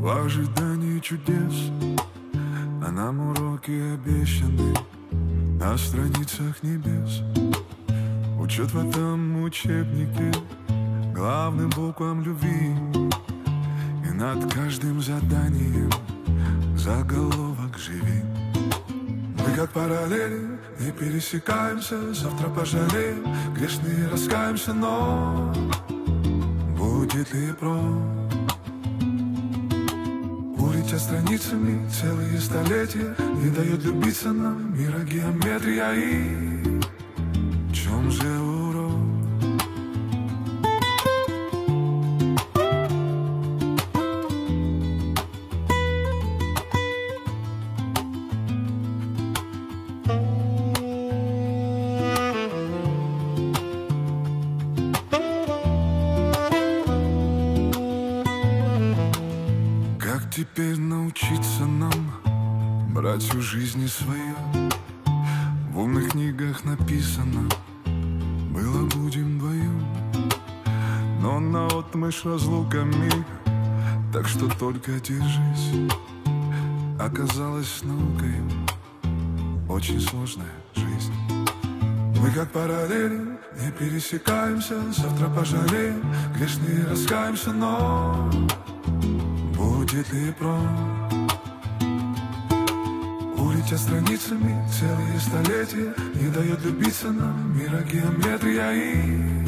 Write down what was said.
В ожидании чудес, а нам уроки обещаны на страницах небес. Учет в этом учебнике главным буквам любви, и над каждым заданием заголовок «Живи». Мы как параллели не пересекаемся, завтра пожалеем, грешные раскаемся, но будет ли проб? Улетят страницами целые столетия, не дает любиться нам мира геометрия. И в чем же урок? Теперь научиться нам брать всю жизнь свою. В умных книгах написано: было будем вдвоем. Но наотмашь разлуками, так что только держись. Оказалось наукой очень сложная жизнь. Мы как параллели не пересекаемся, завтра пожалеем, грешные раскаемся, но будет ли проб? Улетят страницами целые столетия, не дает любиться нам мира геометрия. И